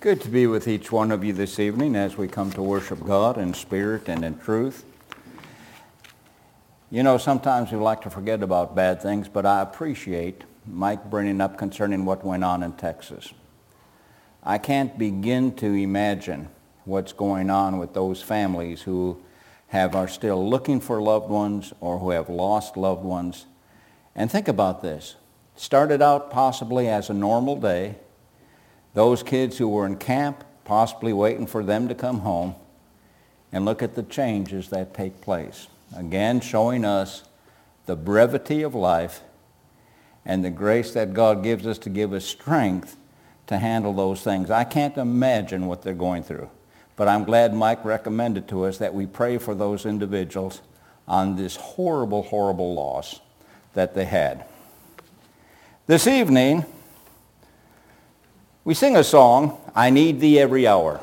Good to be with each one of you this evening as we come to worship God in spirit and in truth. You know, sometimes we like to forget about bad things, but I appreciate Mike bringing up concerning what went on in Texas. I can't begin to imagine what's going on with those families who are still looking for loved ones or who have lost loved ones. And think about this. Started out possibly as a normal day. Those kids who were in camp, possibly waiting for them to come home, and look at the changes that take place. Again, showing us the brevity of life and the grace that God gives us to give us strength to handle those things. I can't imagine what they're going through, but I'm glad Mike recommended to us that we pray for those individuals on this horrible, horrible loss that they had. This evening, we sing a song, I Need Thee Every Hour.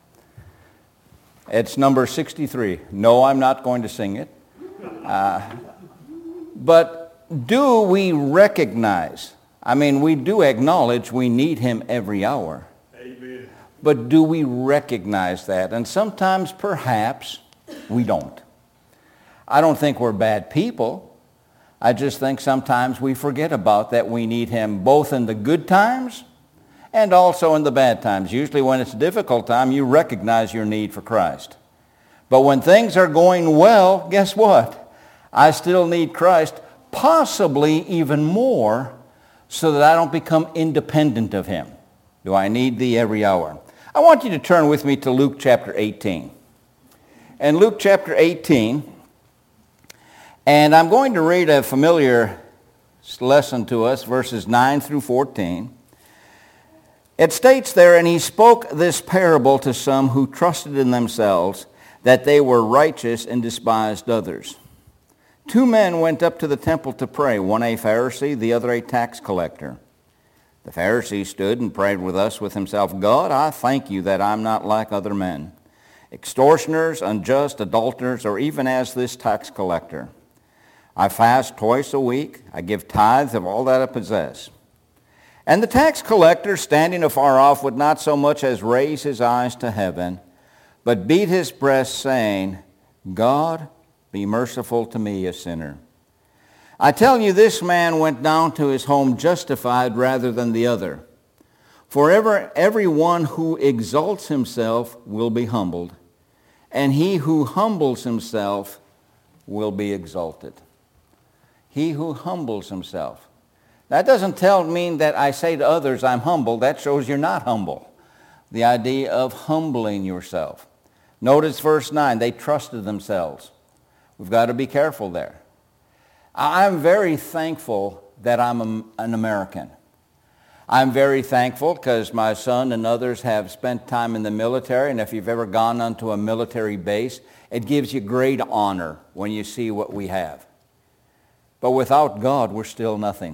It's number 63. No, I'm not going to sing it. But do we recognize, we do acknowledge we need him every hour. Amen. But do we recognize that? And sometimes, perhaps, we don't. I don't think we're bad people. I just think sometimes we forget about that we need him both in the good times and also in the bad times. Usually when it's a difficult time, you recognize your need for Christ. But when things are going well, guess what? I still need Christ, possibly even more, so that I don't become independent of him. Do I need thee every hour? I want you to turn with me to Luke chapter 18. And Luke chapter 18, and I'm going to read a familiar lesson to us, verses 9 through 14. It states there, and he spoke this parable to some who trusted in themselves that they were righteous and despised others. 2 men went up to the temple to pray, one a Pharisee, the other a tax collector. The Pharisee stood and prayed with himself, God, I thank you that I'm not like other men, extortioners, unjust, adulterers, or even as this tax collector. I fast twice a week. I give tithes of all that I possess. And the tax collector, standing afar off, would not so much as raise his eyes to heaven, but beat his breast, saying, God, be merciful to me, a sinner. I tell you, this man went down to his home justified rather than the other. For every one who exalts himself will be humbled, and he who humbles himself will be exalted. He who humbles himself. That doesn't mean that I say to others I'm humble. That shows you're not humble. The idea of humbling yourself. Notice verse 9, they trusted themselves. We've got to be careful there. I'm very thankful that I'm an American. I'm very thankful because my son and others have spent time in the military, and if you've ever gone onto a military base, it gives you great honor when you see what we have. But without God, we're still nothing.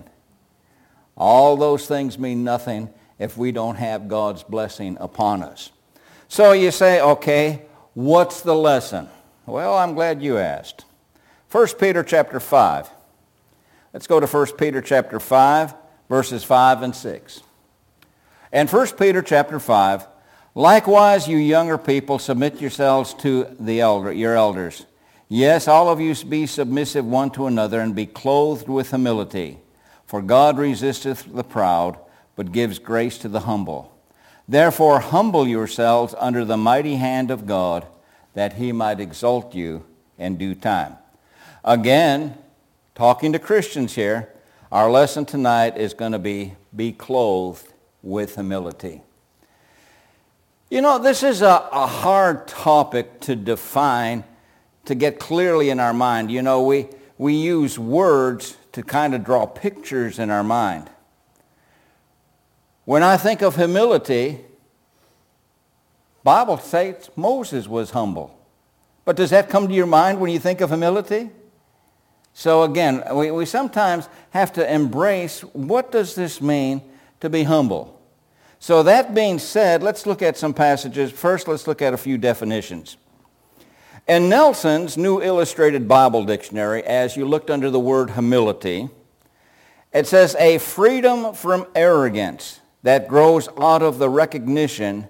All those things mean nothing if we don't have God's blessing upon us. So you say, okay, what's the lesson? Well, I'm glad you asked. 1 Peter chapter 5. Let's go to 1 Peter chapter 5, verses 5 and 6. And 1 Peter chapter 5, likewise, you younger people, submit yourselves to your elders. Yes, all of you be submissive one to another and be clothed with humility. For God resisteth the proud, but gives grace to the humble. Therefore humble yourselves under the mighty hand of God, that he might exalt you in due time. Again, talking to Christians here, our lesson tonight is going to be clothed with humility. You know, this is a hard topic to define, to get clearly in our mind. You know, we use words to kind of draw pictures in our mind. When I think of humility, Bible says Moses was humble. But does that come to your mind when you think of humility? So again, we sometimes have to embrace, what does this mean to be humble? So that being said, let's look at some passages. First, let's look at a few definitions. In Nelson's New Illustrated Bible Dictionary, as you looked under the word humility, it says a freedom from arrogance that grows out of the recognition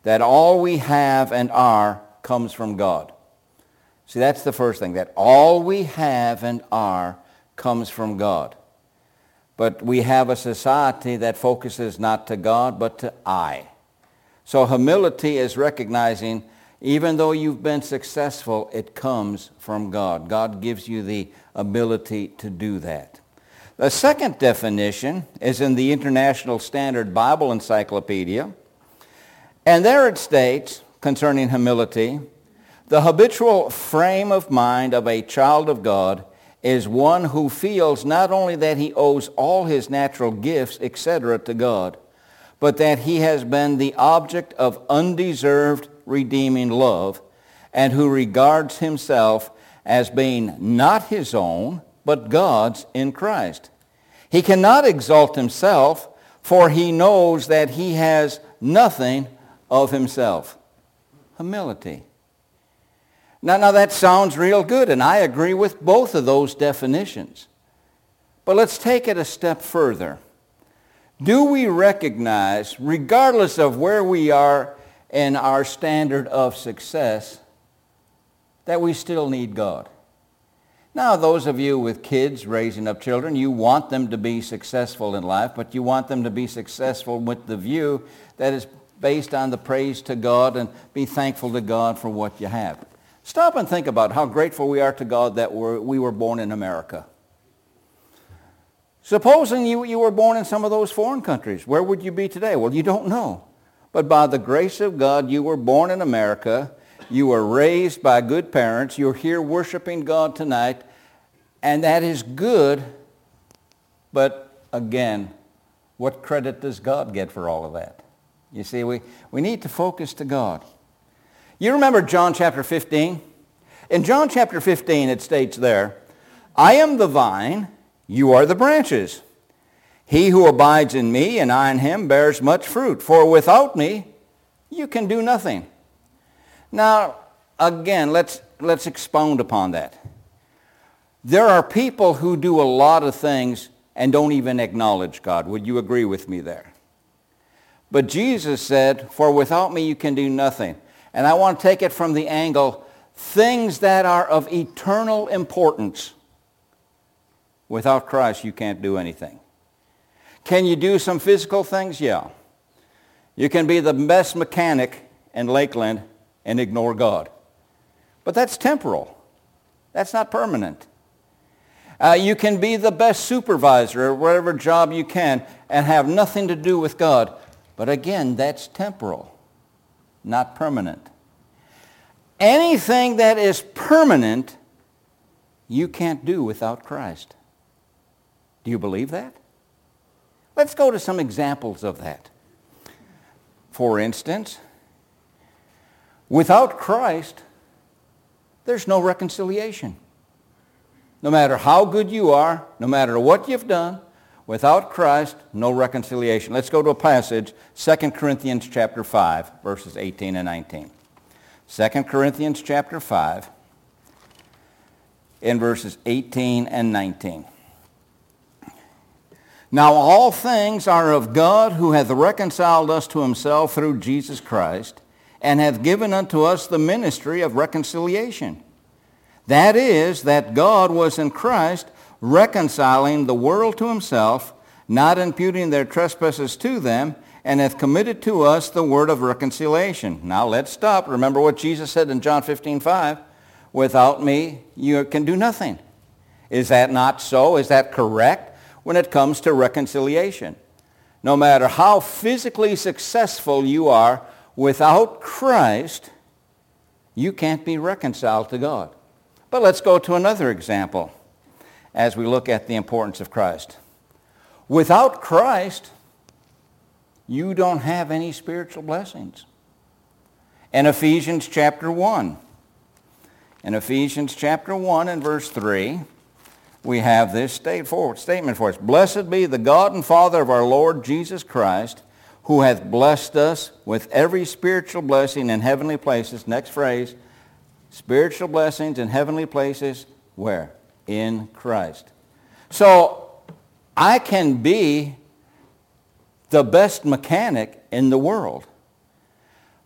that all we have and are comes from God. See, that's the first thing, that all we have and are comes from God. But we have a society that focuses not to God, but to I. So humility is recognizing, even though you've been successful, it comes from God. God gives you the ability to do that. The second definition is in the International Standard Bible Encyclopedia. And there it states, concerning humility, the habitual frame of mind of a child of God is one who feels not only that he owes all his natural gifts, etc., to God, but that he has been the object of undeserved redeeming love, and who regards himself as being not his own, but God's in Christ. He cannot exalt himself, for he knows that he has nothing of himself. Humility. Now that sounds real good, and I agree with both of those definitions. But let's take it a step further. Do we recognize, regardless of where we are in our standard of success, that we still need God? Now, those of you with kids raising up children, you want them to be successful in life, but you want them to be successful with the view that is based on the praise to God and be thankful to God for what you have. Stop and think about how grateful we are to God that we were born in America. Supposing you were born in some of those foreign countries, where would you be today? Well, you don't know. But by the grace of God, you were born in America. You were raised by good parents. You're here worshiping God tonight. And that is good. But again, what credit does God get for all of that? You see, we need to focus to God. You remember John chapter 15? In John chapter 15, it states there, I am the vine, you are the branches. He who abides in me and I in him bears much fruit, for without me you can do nothing. Now, again, let's expound upon that. There are people who do a lot of things and don't even acknowledge God. Would you agree with me there? But Jesus said, for without me you can do nothing. And I want to take it from the angle, things that are of eternal importance. Without Christ, you can't do anything. Can you do some physical things? Yeah. You can be the best mechanic in Lakeland and ignore God. But that's temporal. That's not permanent. You can be the best supervisor or whatever job you can and have nothing to do with God. But again, that's temporal, not permanent. Anything that is permanent, you can't do without Christ. Do you believe that? Let's go to some examples of that. For instance, without Christ, there's no reconciliation. No matter how good you are, no matter what you've done, without Christ, no reconciliation. Let's go to a passage, 2 Corinthians chapter 5, verses 18 and 19. 2 Corinthians chapter 5, in verses 18 and 19. Now all things are of God, who hath reconciled us to himself through Jesus Christ, and hath given unto us the ministry of reconciliation. That is, that God was in Christ, reconciling the world to himself, not imputing their trespasses to them, and hath committed to us the word of reconciliation. Now let's stop. Remember what Jesus said in John 15:5. Without me, you can do nothing. Is that not so? Is that correct when it comes to reconciliation? No matter how physically successful you are, without Christ, you can't be reconciled to God. But let's go to another example as we look at the importance of Christ. Without Christ, you don't have any spiritual blessings. In Ephesians chapter 1, in Ephesians chapter 1 and verse 3, we have this statement for us. Blessed be the God and Father of our Lord Jesus Christ, who hath blessed us with every spiritual blessing in heavenly places. Next phrase, spiritual blessings in heavenly places, where? In Christ. So I can be the best mechanic in the world.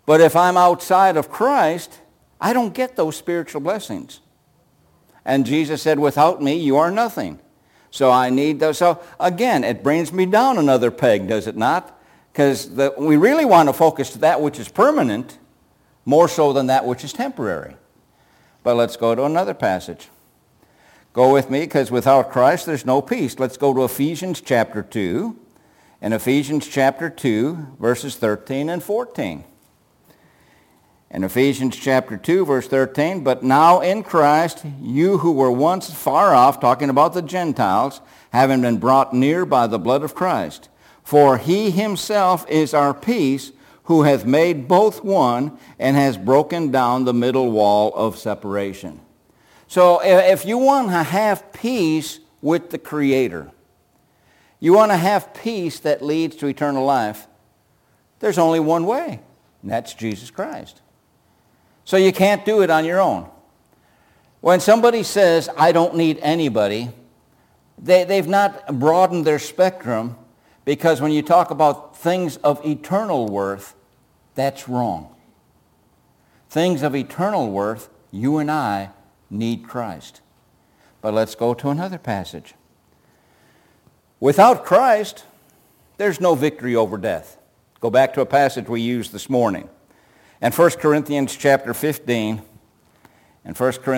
But if I'm outside of Christ, I don't get those spiritual blessings. And Jesus said, without me, you are nothing. So I need those. So again, it brings me down another peg, does it not? Because we really want to focus to that which is permanent more so than that which is temporary. But let's go to another passage. Go with me, because without Christ there's no peace. Let's go to Ephesians chapter 2. In Ephesians chapter 2, verses 13 and 14. In Ephesians chapter 2, verse 13, but now in Christ, you who were once far off, talking about the Gentiles, having been brought near by the blood of Christ. For he himself is our peace, who hath made both one, and has broken down the middle wall of separation. So if you want to have peace with the Creator, you want to have peace that leads to eternal life, there's only one way, and that's Jesus Christ. So you can't do it on your own. When somebody says, I don't need anybody, they've not broadened their spectrum, because when you talk about things of eternal worth, that's wrong. Things of eternal worth, you and I need Christ. But let's go to another passage. Without Christ, there's no victory over death. Go back to a passage we used this morning. In 1 Corinthians chapter 15, and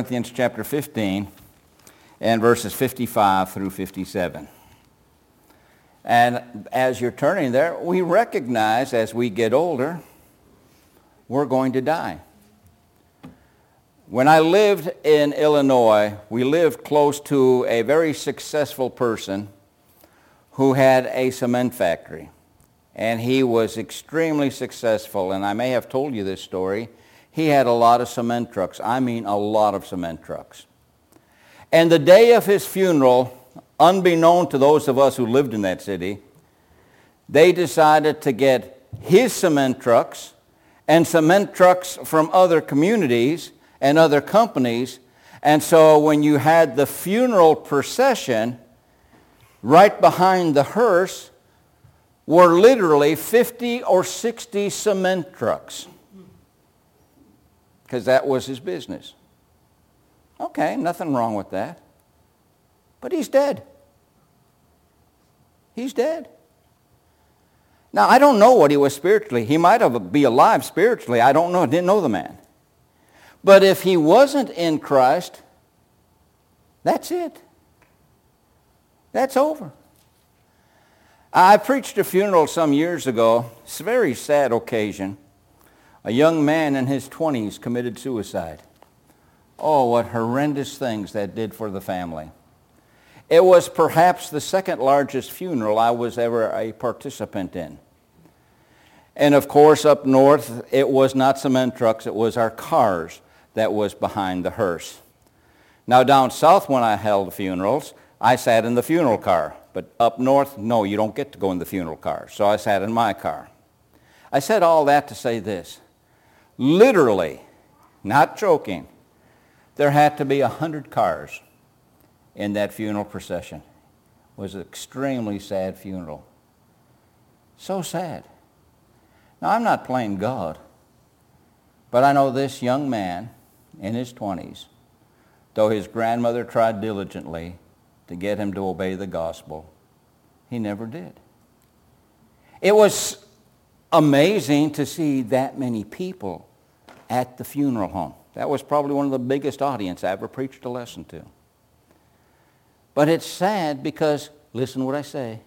verses 55 through 57. And as you're turning there, we recognize as we get older, we're going to die. When I lived in Illinois, we lived close to a very successful person who had a cement factory. And he was extremely successful, and I may have told you this story. He had a lot of cement trucks. I mean a lot of cement trucks. And the day of his funeral, unbeknown to those of us who lived in that city, they decided to get his cement trucks and cement trucks from other communities and other companies. And so when you had the funeral procession, right behind the hearse were literally 50 or 60 cement trucks, because that was his business. Okay, nothing wrong with that. But he's dead. He's dead. Now, I don't know what he was spiritually. He might have been alive spiritually. I don't know. I didn't know the man. But if he wasn't in Christ, that's it. That's over. I preached a funeral some years ago. It's a very sad occasion. A young man in his 20s committed suicide. Oh, what horrendous things that did for the family. It was perhaps the second largest funeral I was ever a participant in. And of course, up north, it was not cement trucks, it was our cars that was behind the hearse. Now down south when I held funerals, I sat in the funeral car. But up north, no, you don't get to go in the funeral car. So I sat in my car. I said all that to say this. Literally, not joking, there had to be 100 cars in that funeral procession. It was an extremely sad funeral. So sad. Now, I'm not playing God, but I know this young man in his 20s, though his grandmother tried diligently to get him to obey the gospel, he never did. It was amazing to see that many people at the funeral home. That was probably one of the biggest audience I ever preached a lesson to. But it's sad because, listen to what I say,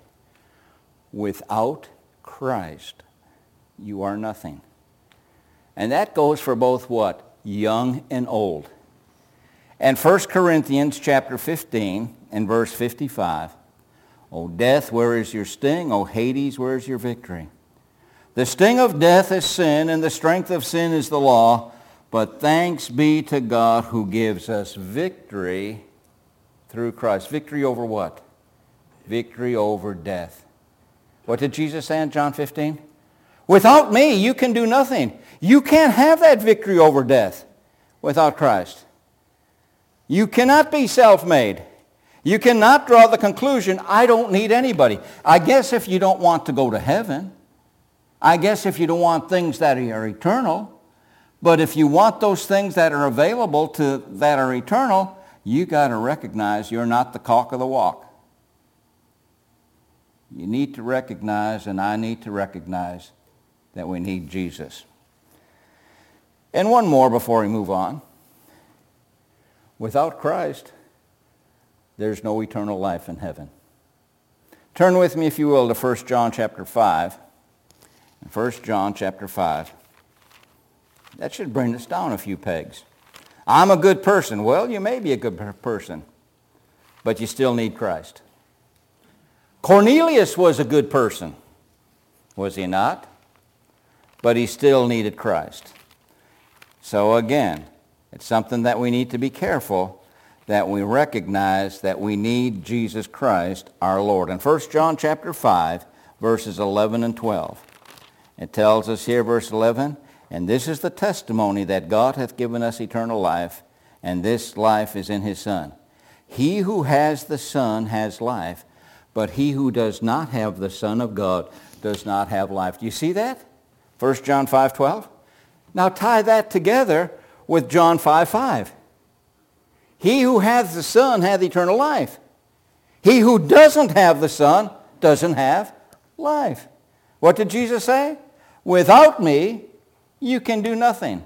without Christ, you are nothing. And that goes for both what? Young and old. And 1 Corinthians chapter 15 and verse 55, O death, where is your sting? O Hades, where is your victory? The sting of death is sin, and the strength of sin is the law. But thanks be to God who gives us victory through Christ. Victory over what? Victory over death. What did Jesus say in John 15? Without me, you can do nothing. You can't have that victory over death without Christ. You cannot be self-made. You cannot draw the conclusion, I don't need anybody. I guess if you don't want to go to heaven, I guess if you don't want things that are eternal, but if you want those things that are available that are eternal, you got to recognize you're not the cock of the walk. You need to recognize, and I need to recognize, that we need Jesus. And one more before we move on. Without Christ, there's no eternal life in heaven. Turn with me, if you will, to 1 John chapter 5. 1 John chapter 5. That should bring us down a few pegs. I'm a good person. Well, you may be a good person, but you still need Christ. Cornelius was a good person, was he not? But he still needed Christ. So again, it's something that we need to be careful, that we recognize that we need Jesus Christ, our Lord. In 1 John chapter 5, verses 11 and 12, it tells us here, verse 11, "And this is the testimony that God hath given us eternal life, and this life is in his Son. He who has the Son has life, but he who does not have the Son of God does not have life." Do you see that? 1 John 5:12. Now tie that together with John 5:5. He who hath the Son hath eternal life. He who doesn't have the Son doesn't have life. What did Jesus say? Without me, you can do nothing.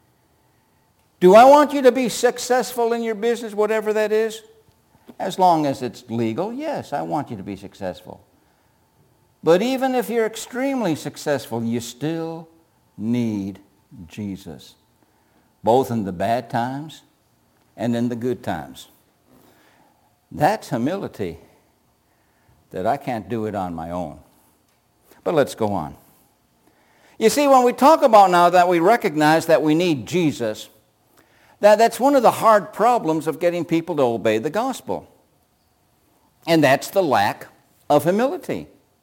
Do I want you to be successful in your business, whatever that is? As long as it's legal, yes, I want you to be successful. But even if you're extremely successful, you still need Jesus, both in the bad times and in the good times. That's humility, that I can't do it on my own. But let's go on. You see, when we talk about now that we recognize that we need Jesus, that's one of the hard problems of getting people to obey the gospel. And that's the lack of humility.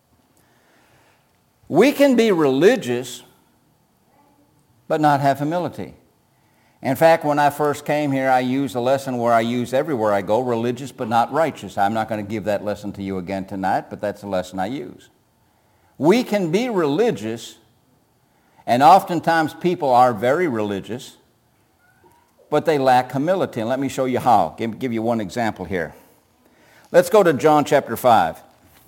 We can be religious, but not have humility. In fact, when I first came here, I used a lesson where I use everywhere I go, religious but not righteous. I'm not going to give that lesson to you again tonight, but that's the lesson I use. We can be religious, and oftentimes people are very religious, but they lack humility. And let me show you how. Give you one example here. Let's go to John chapter 5.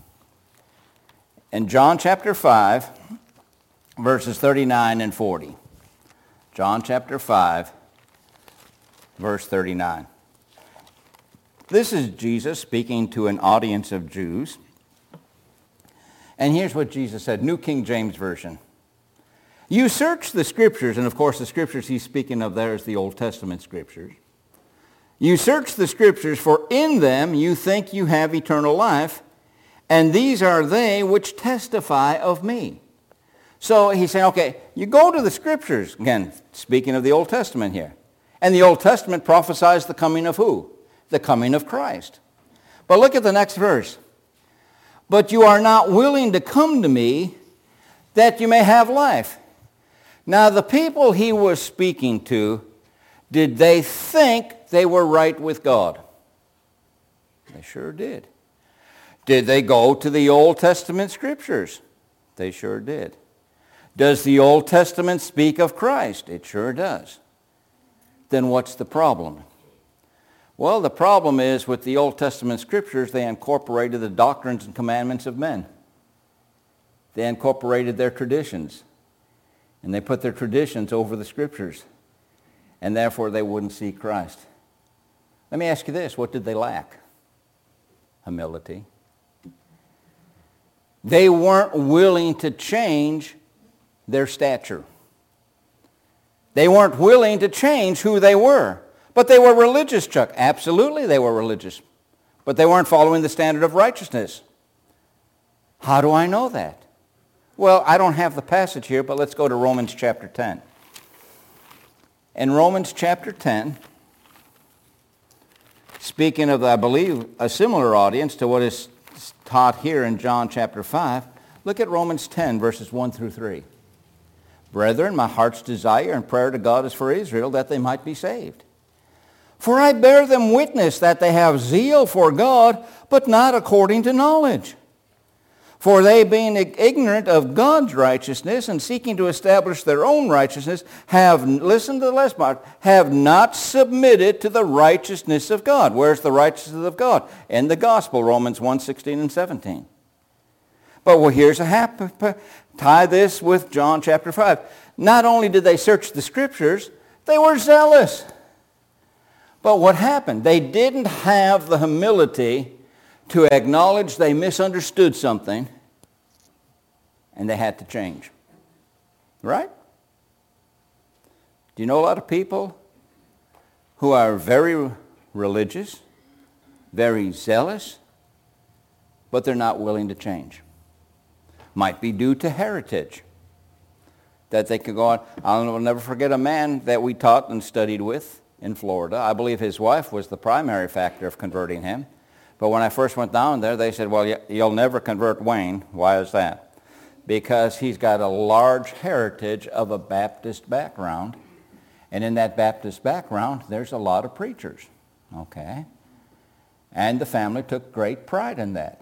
In John chapter 5, verses 39 and 40. John chapter 5, verse 39. This is Jesus speaking to an audience of Jews. And here's what Jesus said, New King James Version. "You search the Scriptures," and of course the Scriptures he's speaking of there is the Old Testament Scriptures. "You search the Scriptures, for in them you think you have eternal life, and these are they which testify of me." So he's saying, okay, you go to the Scriptures, again, speaking of the Old Testament here. And the Old Testament prophesies the coming of who? The coming of Christ. But look at the next verse. "But you are not willing to come to me that you may have life." Now the people he was speaking to, did they think they were right with God? They sure did. Did they go to the Old Testament Scriptures? They sure did. Does the Old Testament speak of Christ? It sure does. Then what's the problem? Well, the problem is with the Old Testament Scriptures, they incorporated the doctrines and commandments of men. They incorporated their traditions. And they put their traditions over the Scriptures. And therefore they wouldn't see Christ. Let me ask you this, what did they lack? Humility. They weren't willing to change their stature. They weren't willing to change who they were. But they were religious, Chuck. Absolutely they were religious. But they weren't following the standard of righteousness. How do I know that? Well, I don't have the passage here, but let's go to Romans chapter 10. In Romans chapter 10, speaking of, I believe, a similar audience to what is taught here in John chapter 5, look at Romans 10, verses 1 through 3. "Brethren, my heart's desire and prayer to God is for Israel, that they might be saved. For I bear them witness that they have zeal for God, but not according to knowledge. For they, being ignorant of God's righteousness and seeking to establish their own righteousness, have, listen to the last part, have not submitted to the righteousness of God. Where's the righteousness of God? In the gospel, Romans 1:16 and 17. But well, here's tie this with John chapter 5. Not only did they search the Scriptures, they were zealous. But what happened? They didn't have the humility to acknowledge they misunderstood something, and they had to change. Right? Do you know a lot of people who are very religious, very zealous, but they're not willing to change? Might be due to heritage. That they could go on. I'll never forget a man that we taught and studied with in Florida. I believe his wife was the primary factor of converting him. But when I first went down there, they said, well, you'll never convert Wayne. Why is that? Because he's got a large heritage of a Baptist background. And in that Baptist background, there's a lot of preachers. Okay? And the family took great pride in that.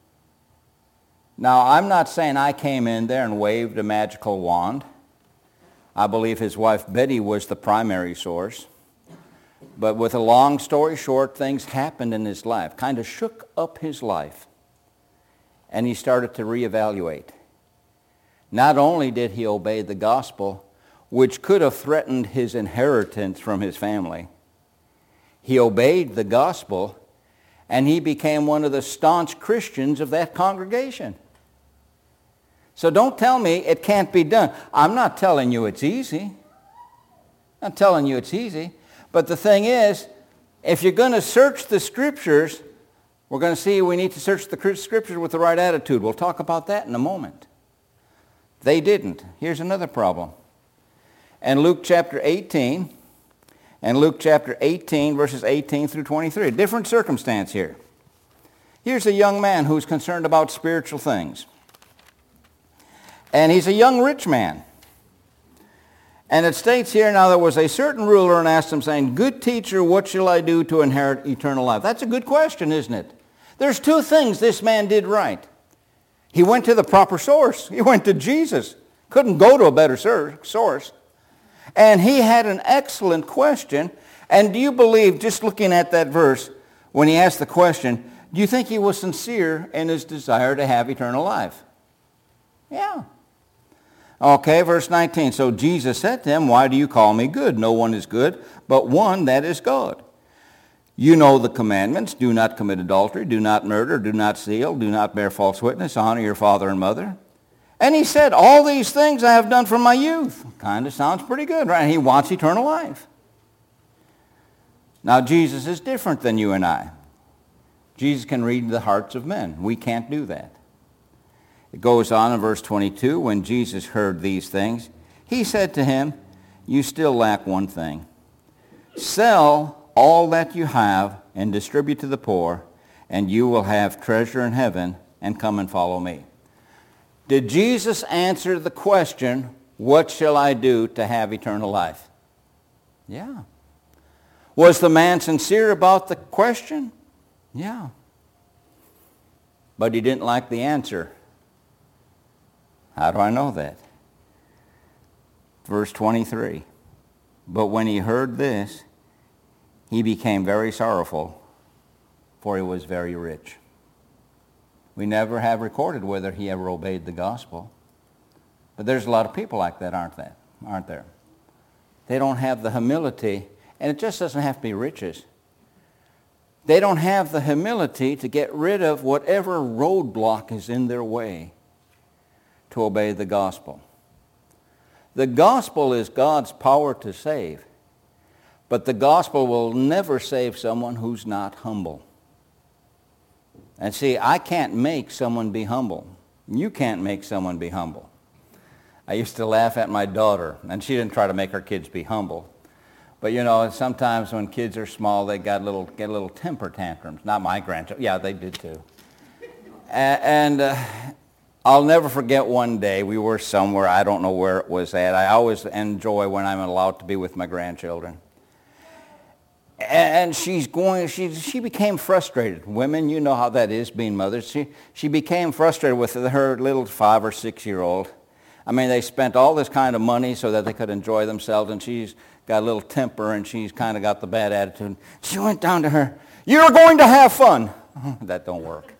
Now, I'm not saying I came in there and waved a magical wand. I believe his wife Betty was the primary source. But with a long story short, things happened in his life, kind of shook up his life. And he started to reevaluate. Not only did he obey the gospel, which could have threatened his inheritance from his family, he obeyed the gospel, and he became one of the staunch Christians of that congregation. So don't tell me it can't be done. I'm not telling you it's easy. I'm not telling you it's easy. But the thing is, if you're going to search the Scriptures, we're going to see we need to search the Scriptures with the right attitude. We'll talk about that in a moment. They didn't. Here's another problem. And Luke chapter 18, verses 18 through 23, a different circumstance here. Here's a young man who's concerned about spiritual things. And he's a young rich man. And it states here, now there was a certain ruler and asked him, saying, good teacher, what shall I do to inherit eternal life? That's a good question, isn't it? There's two things this man did right. He went to the proper source. He went to Jesus. Couldn't go to a better source. And he had an excellent question. And do you believe, just looking at that verse, when he asked the question, do you think he was sincere in his desire to have eternal life? Yeah. Okay, verse 19. So Jesus said to him, why do you call me good? No one is good, but one, that is God. You know the commandments. Do not commit adultery. Do not murder. Do not steal. Do not bear false witness. Honor your father and mother. And he said, all these things I have done from my youth. Kind of sounds pretty good, right? He wants eternal life. Now, Jesus is different than you and I. Jesus can read the hearts of men. We can't do that. It goes on in verse 22, when Jesus heard these things, he said to him, you still lack one thing. Sell all that you have and distribute to the poor, and you will have treasure in heaven, and come and follow me. Did Jesus answer the question, what shall I do to have eternal life? Yeah. Was the man sincere about the question? Yeah. But he didn't like the answer. How do I know that? Verse 23. But when he heard this, he became very sorrowful, for he was very rich. We never have recorded whether he ever obeyed the gospel. But there's a lot of people like that, aren't there? They don't have the humility, and it just doesn't have to be riches. They don't have the humility to get rid of whatever roadblock is in their way to obey the gospel. The gospel is God's power to save, but the gospel will never save someone who's not humble. And see, I can't make someone be humble. You can't make someone be humble. I used to laugh at my daughter, and she didn't try to make her kids be humble. But you know, sometimes when kids are small, they get little temper tantrums. Not my grandchildren. Yeah, they did too. And I'll never forget one day, we were somewhere, I don't know where it was at. I always enjoy when I'm allowed to be with my grandchildren. And she became frustrated. Women, you know how that is being mothers. She became frustrated with her little 5 or 6 year old. I mean, they spent all this kind of money so that they could enjoy themselves, and she's got a little temper, and she's kind of got the bad attitude. She went down to her, "You're going to have fun." That don't work.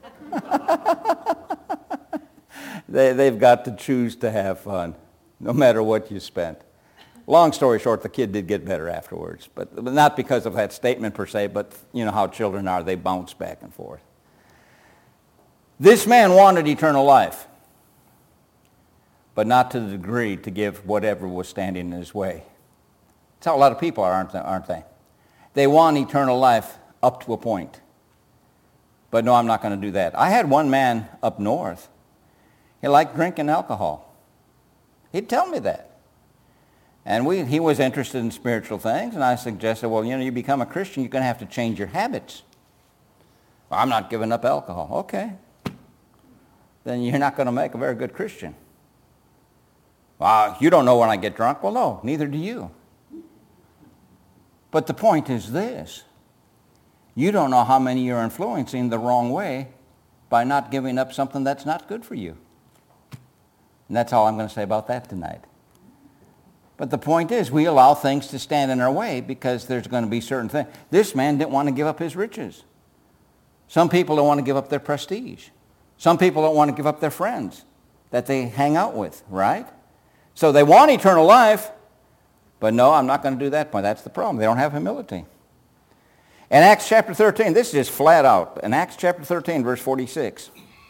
They've got to choose to have fun, no matter what you spent. Long story short, the kid did get better afterwards, but not because of that statement per se, but you know how children are. They bounce back and forth. This man wanted eternal life, but not to the degree to give whatever was standing in his way. That's how a lot of people are, aren't they? They want eternal life up to a point. But no, I'm not going to do that. I had one man up north. He liked drinking alcohol. He'd tell me that. And he was interested in spiritual things, and I suggested, well, you become a Christian, you're going to have to change your habits. Well, I'm not giving up alcohol. Okay. Then you're not going to make a very good Christian. Well, you don't know when I get drunk. Well, no, neither do you. But the point is this. You don't know how many you're influencing the wrong way by not giving up something that's not good for you. And that's all I'm going to say about that tonight. But the point is, we allow things to stand in our way because there's going to be certain things. This man didn't want to give up his riches. Some people don't want to give up their prestige. Some people don't want to give up their friends that they hang out with, right? So they want eternal life, but no, I'm not going to do that. But that's the problem. They don't have humility. In Acts chapter 13, this is just flat out. In Acts chapter 13, verse 46.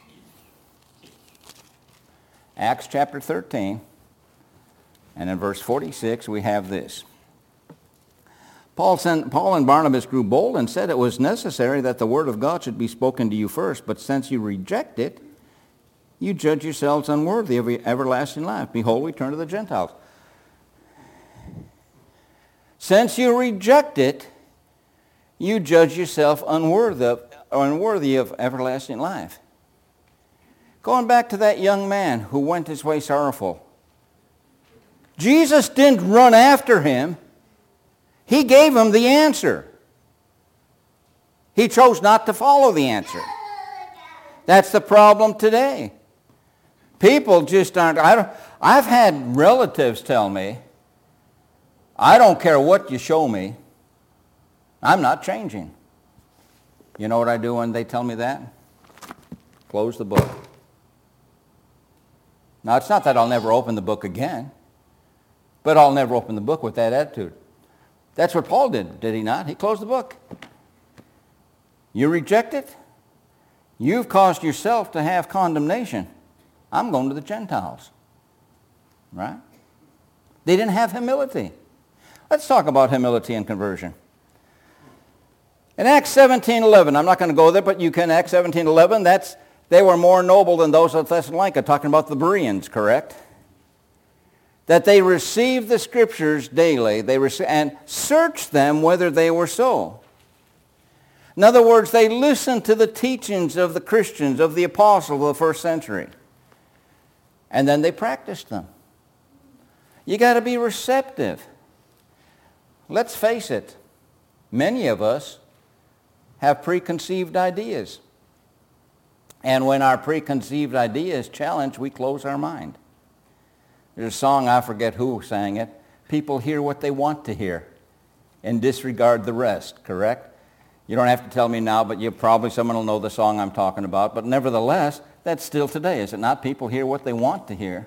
Acts chapter 13. And in verse 46, we have this. Paul and Barnabas grew bold and said it was necessary that the word of God should be spoken to you first, but since you reject it, you judge yourselves unworthy of everlasting life. Behold, we turn to the Gentiles. Since you reject it, you judge yourself unworthy of everlasting life. Going back to that young man who went his way sorrowful. Jesus didn't run after him. He gave him the answer. He chose not to follow the answer. That's the problem today. People just aren't. I've had relatives tell me, I don't care what you show me, I'm not changing. You know what I do when they tell me that? Close the book. Now, it's not that I'll never open the book again. But I'll never open the book with that attitude. That's what Paul did he not? He closed the book. You reject it? You've caused yourself to have condemnation. I'm going to the Gentiles. Right? They didn't have humility. Let's talk about humility and conversion. In Acts 17:11, I'm not going to go there, but you can. Acts 17:11, they were more noble than those of Thessalonica, talking about the Bereans, correct? That they received the Scriptures daily and searched them whether they were so. In other words, they listened to the teachings of the Christians, of the apostles of the first century. And then they practiced them. You got to be receptive. Let's face it, many of us have preconceived ideas. And when our preconceived idea is challenged, we close our mind. There's a song, I forget who sang it. People hear what they want to hear and disregard the rest, correct? You don't have to tell me now, but someone will know the song I'm talking about. But nevertheless, that's still today, is it not? People hear what they want to hear.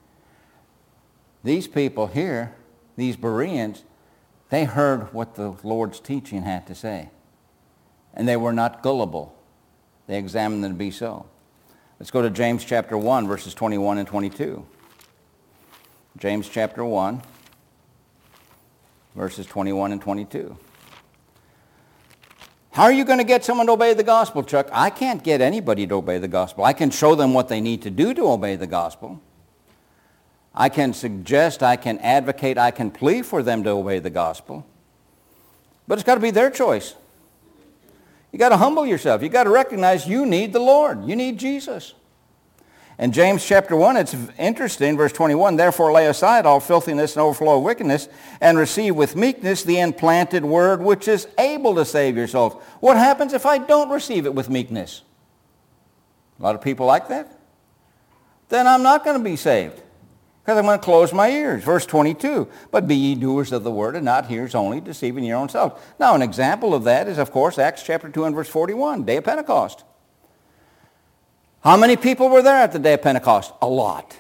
These people here, these Bereans, they heard what the Lord's teaching had to say. And they were not gullible. They examined them to be so. Let's go to James chapter 1, verses 21 and 22. James chapter 1, verses 21 and 22. How are you going to get someone to obey the gospel, Chuck? I can't get anybody to obey the gospel. I can show them what they need to do to obey the gospel. I can suggest, I can advocate, I can plead for them to obey the gospel. But it's got to be their choice. You got to humble yourself. You got to recognize you need the Lord. You need Jesus. In James chapter 1, it's interesting, verse 21, therefore lay aside all filthiness and overflow of wickedness, and receive with meekness the implanted word which is able to save your souls. What happens if I don't receive it with meekness? A lot of people like that. Then I'm not going to be saved, because I'm going to close my ears. Verse 22, but be ye doers of the word, and not hearers only, deceiving your own selves. Now, an example of that is, of course, Acts chapter 2 and verse 41, day of Pentecost. How many people were there at the day of Pentecost? A lot.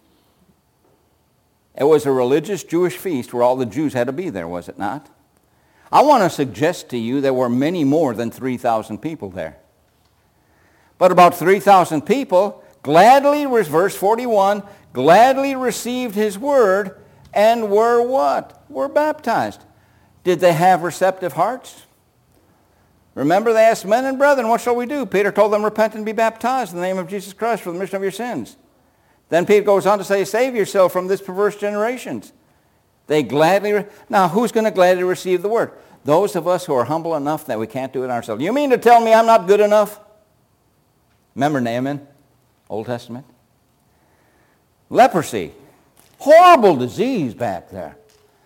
It was a religious Jewish feast where all the Jews had to be there, was it not? I want to suggest to you there were many more than 3,000 people there. But about 3,000 people gladly, verse 41, gladly received his word and were what? Were baptized. Did they have receptive hearts? Remember, they asked, men and brethren, what shall we do? Peter told them, repent and be baptized in the name of Jesus Christ for the remission of your sins. Then Peter goes on to say, save yourself from this perverse generation. They gladly, now who's going to gladly receive the word? Those of us who are humble enough that we can't do it ourselves. You mean to tell me I'm not good enough? Remember Naaman, Old Testament? Leprosy, horrible disease back there.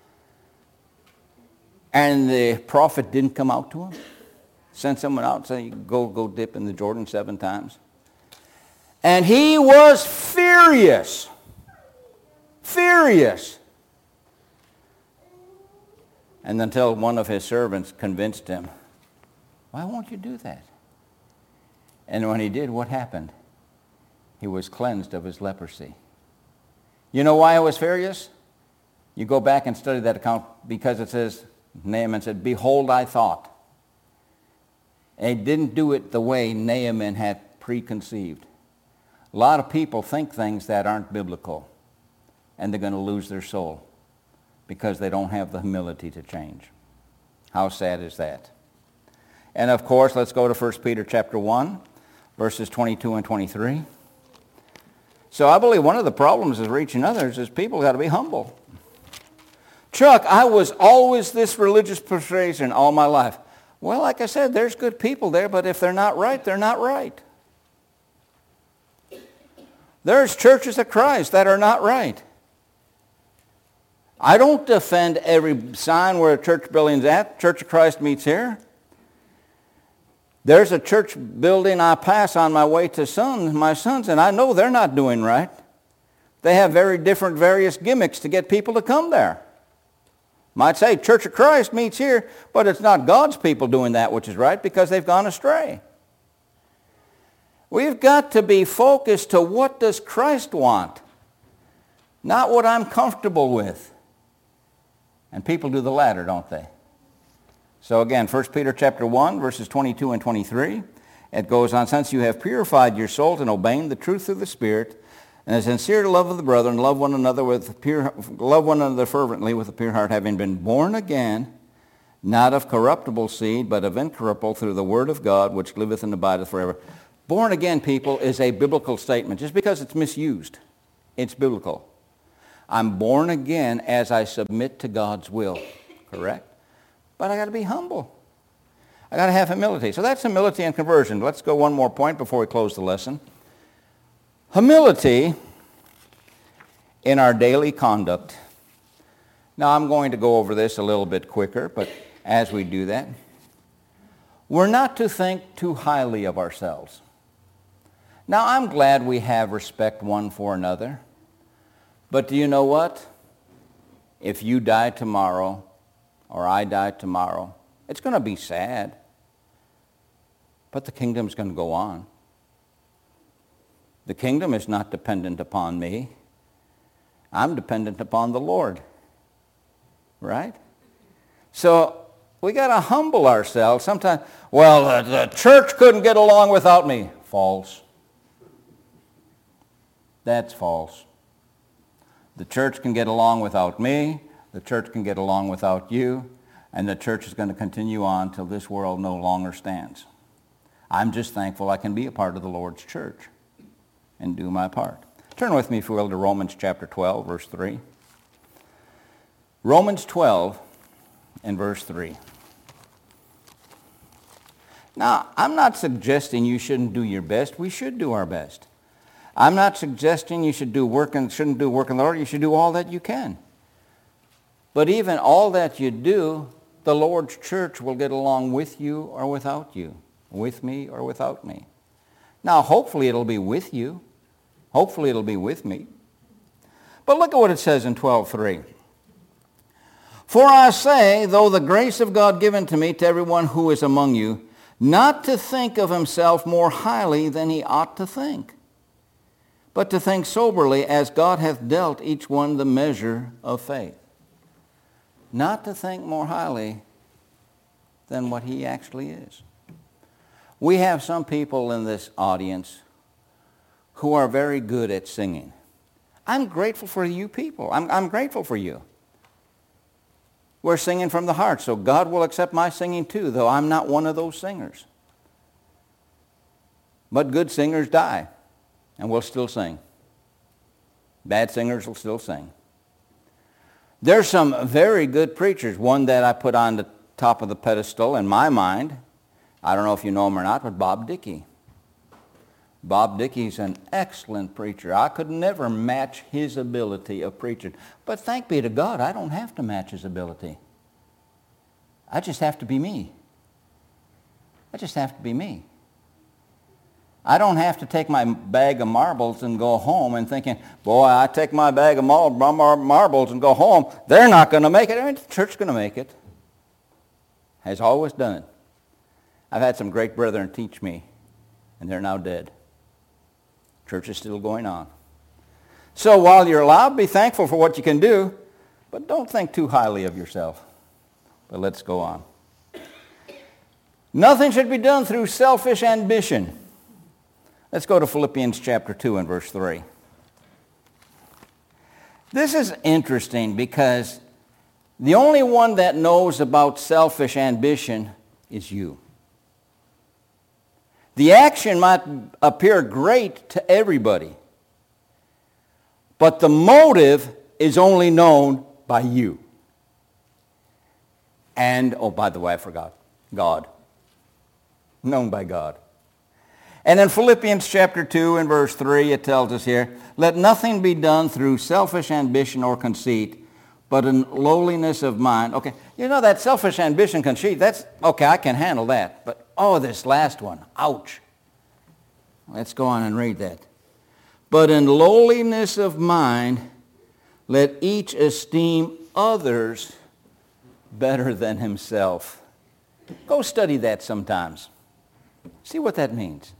And the prophet didn't come out to him? Sent someone out and said, go dip in the Jordan 7 times. And he was furious. Furious. And until one of his servants convinced him, why won't you do that? And when he did, what happened? He was cleansed of his leprosy. You know why he was furious? You go back and study that account because it says, Naaman said, behold, I thought. And he didn't do it the way Naaman had preconceived. A lot of people think things that aren't biblical, and they're going to lose their soul because they don't have the humility to change. How sad is that? And of course, let's go to 1 Peter chapter 1, verses 22 and 23. So I believe one of the problems is reaching others is people got to be humble. Chuck, I was always this religious persuasion all my life. Well, like I said, there's good people there, but if they're not right, they're not right. There's churches of Christ that are not right. I don't defend every sign where a church building's at. Church of Christ meets here. There's a church building I pass on my way to my sons, and I know they're not doing right. They have various gimmicks to get people to come there. Might say Church of Christ meets here, but it's not God's people doing that which is right because they've gone astray. We've got to be focused to what does Christ want, not what I'm comfortable with. And people do the latter, don't they? So again, 1 Peter chapter 1, verses 22 and 23, it goes on, since you have purified your souls in obeying the truth through the Spirit, and a sincere love of the brethren, love one another fervently with a pure heart, having been born again, not of corruptible seed, but of incorruptible through the word of God, which liveth and abideth forever. Born again, people, is a biblical statement. Just because it's misused, it's biblical. I'm born again as I submit to God's will, correct? But I got to be humble. I got to have humility. So that's humility and conversion. Let's go one more point before we close the lesson. Humility in our daily conduct. Now, I'm going to go over this a little bit quicker, but as we do that, we're not to think too highly of ourselves. Now, I'm glad we have respect one for another, but do you know what? If you die tomorrow, or I die tomorrow, it's going to be sad, but the kingdom's going to go on. The kingdom is not dependent upon me. I'm dependent upon the Lord. Right? So we got to humble ourselves. Sometimes, well, the church couldn't get along without me. False. That's false. The church can get along without me. The church can get along without you. And the church is going to continue on till this world no longer stands. I'm just thankful I can be a part of the Lord's church and do my part. Turn with me, if you will, to Romans chapter 12, verse 3. Romans 12 and verse 3. Now, I'm not suggesting you shouldn't do your best. We should do our best. I'm not suggesting you should shouldn't do work in the Lord. You should do all that you can. But even all that you do, the Lord's church will get along with you or without you, with me or without me. Now, hopefully it'll be with you. Hopefully it'll be with me. But look at what it says in 12:3. For I say, though the grace of God given to me to everyone who is among you, not to think of himself more highly than he ought to think, but to think soberly as God hath dealt each one the measure of faith. Not to think more highly than what he actually is. We have some people in this audience who are very good at singing. I'm grateful for you people. I'm grateful for you. We're singing from the heart, so God will accept my singing too, though I'm not one of those singers. But good singers die, and we'll still sing. Bad singers will still sing. There's some very good preachers. One that I put on the top of the pedestal in my mind, I don't know if you know him or not, but Bob Dickey. Bob Dickey's an excellent preacher. I could never match his ability of preaching. But thank be to God, I don't have to match his ability. I just have to be me. I just have to be me. I don't have to take my bag of marbles and go home and thinking, boy, I take my bag of marbles and go home. They're not going to make it. The church's going to make it. Has always done it. I've had some great brethren teach me, and they're now dead. Church is still going on. So while you're allowed, be thankful for what you can do, but don't think too highly of yourself. But let's go on. Nothing should be done through selfish ambition. Let's go to Philippians chapter 2 and verse 3. This is interesting because the only one that knows about selfish ambition is you. The action might appear great to everybody, but the motive is only known by you. And, oh, by the way, I forgot, God. Known by God. And in Philippians chapter 2 and verse 3, it tells us here, let nothing be done through selfish ambition or conceit, but in lowliness of mind. Okay, you know that selfish ambition, conceit, that's, okay, I can handle that. But, oh, this last one, ouch. Let's go on and read that. But in lowliness of mind, let each esteem others better than himself. Go study that sometimes. See what that means.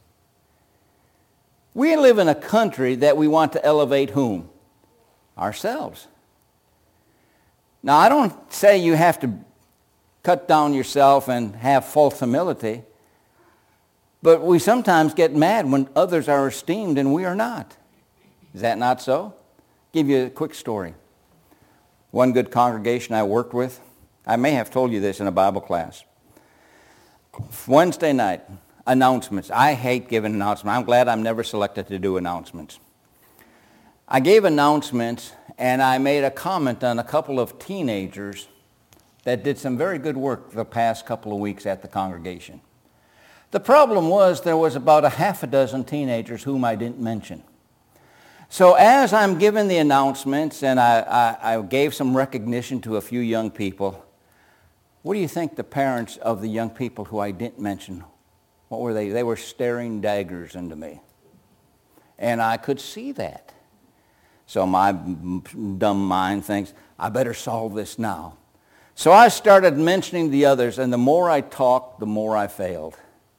We live in a country that we want to elevate whom? Ourselves. Now, I don't say you have to cut down yourself and have false humility, but we sometimes get mad when others are esteemed and we are not. Is that not so? Give you a quick story. One good congregation I worked with, I may have told you this in a Bible class. Wednesday night, announcements. I hate giving announcements. I'm glad I'm never selected to do announcements. I gave announcements, and I made a comment on a couple of teenagers that did some very good work the past couple of weeks at the congregation. The problem was there was about a half a dozen teenagers whom I didn't mention. So as I'm giving the announcements, and I gave some recognition to a few young people, what do you think the parents of the young people who I didn't mention, what were they? They were staring daggers into me. And I could see that. So my dumb mind thinks, I better solve this now. So I started mentioning the others, and the more I talked, the more I failed.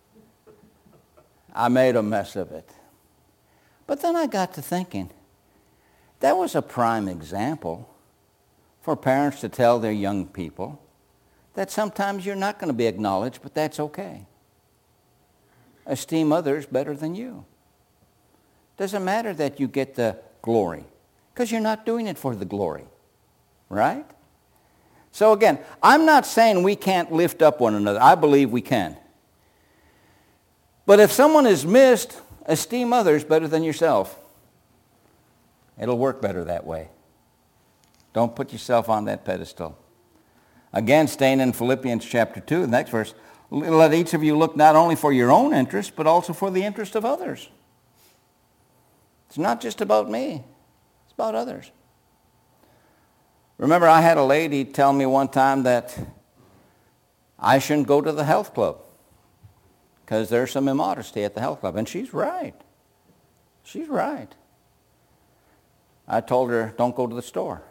I made a mess of it. But then I got to thinking, that was a prime example for parents to tell their young people that sometimes you're not going to be acknowledged, but that's okay. Esteem others better than you. Doesn't matter that you get the glory, because you're not doing it for the glory, right? So again, I'm not saying we can't lift up one another. I believe we can. But if someone is missed, esteem others better than yourself. It'll work better that way. Don't put yourself on that pedestal. Again, staying in Philippians chapter 2, the next verse, let each of you look not only for your own interest, but also for the interest of others. It's not just about me. It's about others. Remember, I had a lady tell me one time that I shouldn't go to the health club because there's some immodesty at the health club. And she's right. She's right. I told her, don't go to the store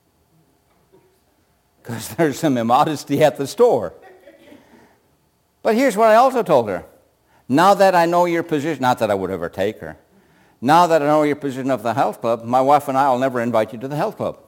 because there's some immodesty at the store. But here's what I also told her. Now that I know your position, not that I would ever take her, now that I know your position of the health club, my wife and I will never invite you to the health club.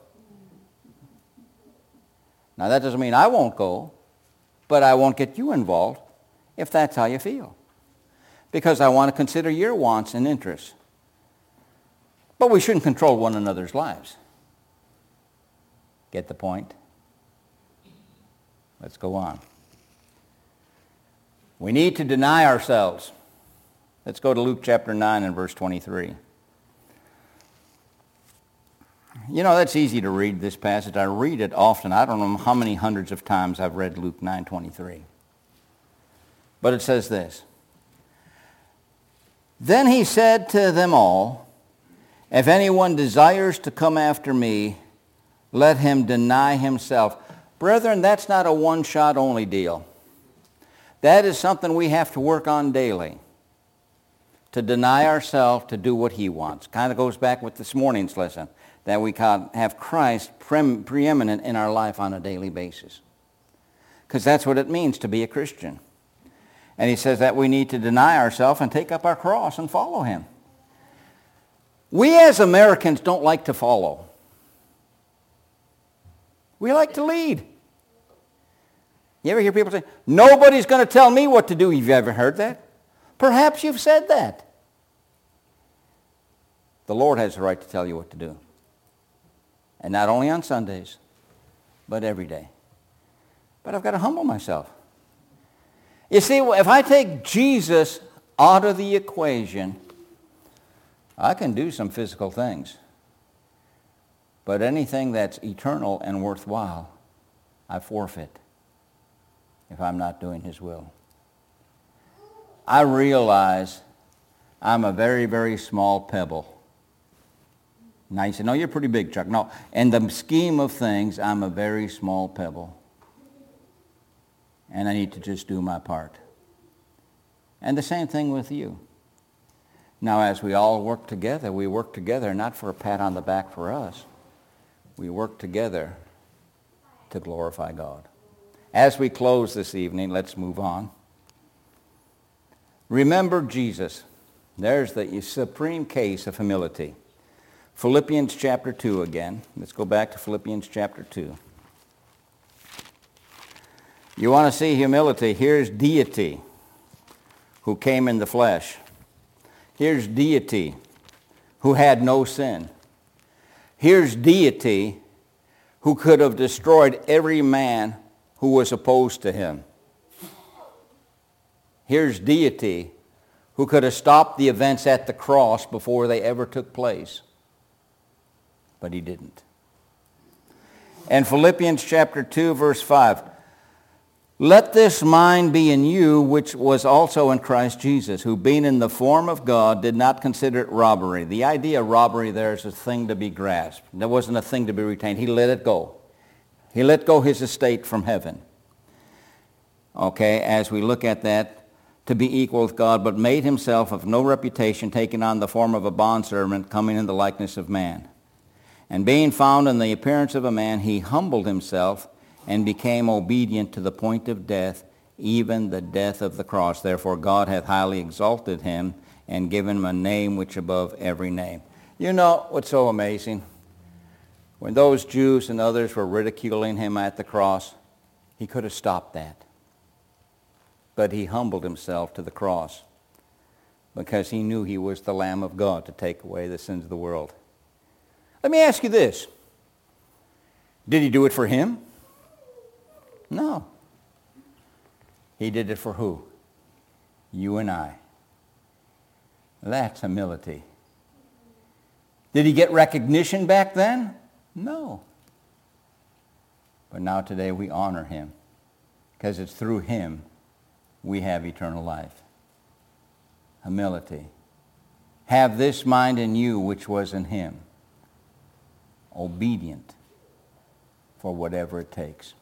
Now that doesn't mean I won't go, but I won't get you involved if that's how you feel. Because I want to consider your wants and interests. But we shouldn't control one another's lives. Get the point? Let's go on. We need to deny ourselves. Let's go to Luke chapter 9 and verse 23. You know, that's easy to read, this passage. I read it often. I don't know how many hundreds of times I've read Luke 9:23. But it says this. Then he said to them all, if anyone desires to come after me, let him deny himself. Brethren, that's not a one-shot only deal. That is something we have to work on daily. To deny ourselves to do what he wants. Kind of goes back with this morning's lesson. That we can have Christ preeminent in our life on a daily basis. Because that's what it means to be a Christian. And he says that we need to deny ourselves and take up our cross and follow him. We as Americans don't like to follow. We like to lead. You ever hear people say, nobody's going to tell me what to do? Have you ever heard that? Perhaps you've said that. The Lord has the right to tell you what to do. And not only on Sundays, but every day. But I've got to humble myself. You see, if I take Jesus out of the equation, I can do some physical things. But anything that's eternal and worthwhile, I forfeit if I'm not doing his will. I realize I'm a very, very small pebble. Now you say, no, you're pretty big, Chuck. No, in the scheme of things, I'm a very small pebble. And I need to just do my part. And the same thing with you. Now, as we all work together, we work together not for a pat on the back for us. We work together to glorify God. As we close this evening, let's move on. Remember Jesus. There's the supreme case of humility. Philippians chapter 2 again. Let's go back to Philippians chapter 2. You want to see humility? Here's deity who came in the flesh. Here's deity who had no sin. Here's deity who could have destroyed every man who was opposed to him. Here's deity who could have stopped the events at the cross before they ever took place. But he didn't. And Philippians chapter 2, verse 5. Let this mind be in you, which was also in Christ Jesus, who being in the form of God did not consider it robbery. The idea of robbery there is a thing to be grasped. There wasn't a thing to be retained. He let it go. He let go his estate from heaven. Okay, as we look at that, to be equal with God, but made himself of no reputation, taking on the form of a bondservant, coming in the likeness of man. And being found in the appearance of a man, he humbled himself and became obedient to the point of death, even the death of the cross. Therefore God hath highly exalted him and given him a name which above every name. You know what's so amazing? When those Jews and others were ridiculing him at the cross, he could have stopped that. But he humbled himself to the cross because he knew he was the Lamb of God to take away the sins of the world. Let me ask you this. Did he do it for him? No. He did it for who? You and I. That's humility. Did he get recognition back then? No. But now today we honor him because it's through him we have eternal life. Humility. have this mind in you which was in him. Obedient for whatever it takes.